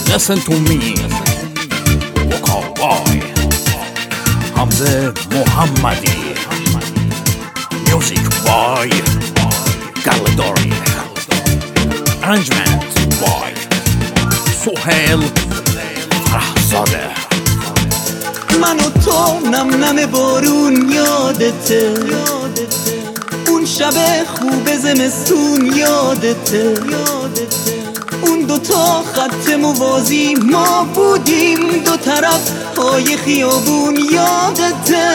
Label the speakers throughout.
Speaker 1: Listen to me Cowboy Hamze Mohammadi Music by Galadori Arrangement by Sohail Farahzadeh
Speaker 2: من و تو نم نم بارون یادته اون شب خوب زمستون یادته اون دوتا خط موازی ما بودیم دو طرف های خیابون یادته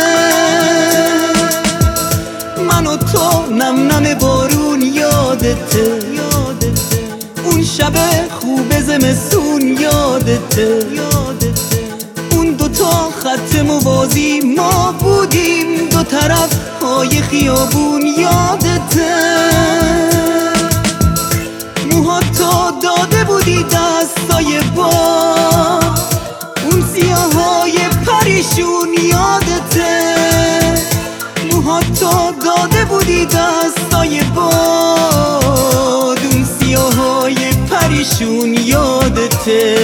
Speaker 2: من و تو نم نم بارون یادته اون شب خوب زمستون یادته اون دوتا خط موازی ما بودیم دو طرف های خیابون یادته موهاتو داده بودی دستای با اون سیاهای پریشون یادته موهاتو داده بودی دستای باد اون سیاهای پریشون یادته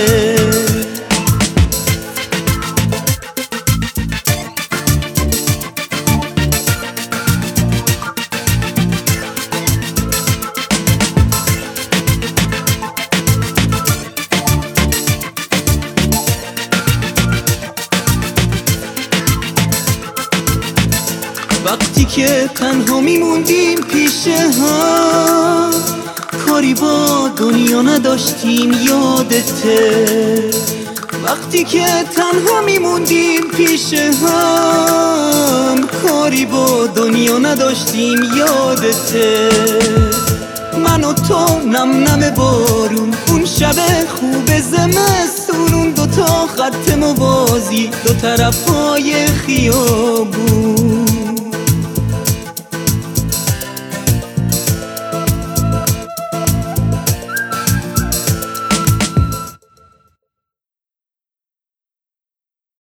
Speaker 2: وقتی که تنها میموندیم پیش هم کاری با دنیا نداشتیم یادته وقتی که تنها میموندیم پیش هم کاری با دنیا نداشتیم یادته من و تو نم نم بارون اون شب خوب زمستون اون دوتا خط موازی دو طرف های خیابون